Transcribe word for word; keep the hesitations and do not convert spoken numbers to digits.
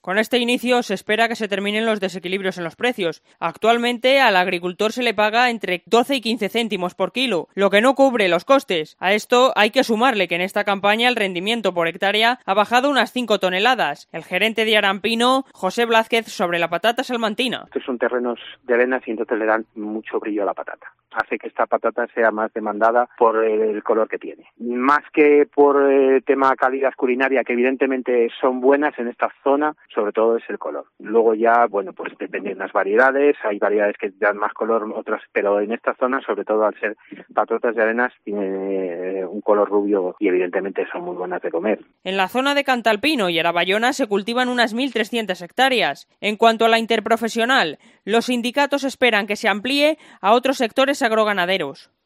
Con este inicio se espera que se terminen los desequilibrios en los precios. Actualmente al agricultor se le paga entre doce y quince céntimos por kilo, lo que no cubre los costes. A esto hay que sumarle que en esta campaña el rendimiento por hectárea ha bajado unas cinco toneladas. El gerente de Arampino, José Blázquez, sobre la patata salmantina. Estos son terrenos de arenas y entonces le dan mucho brillo a la patata. Hace que esta patata sea más demandada por el color que tiene. Más que por el tema calidad culinaria, que evidentemente son buenas en esta zona, sobre todo es el color. Luego ya, bueno, pues dependen las variedades, hay variedades que dan más color, otras, pero en esta zona, sobre todo al ser patatas de arenas, tiene un color rubio y evidentemente son muy buenas de comer. En la zona de Cantalpino y Arabayona se cultivan unas mil trescientas hectáreas. En cuanto a la interprofesional, los sindicatos esperan que se amplíe a otros sectores agroganaderos.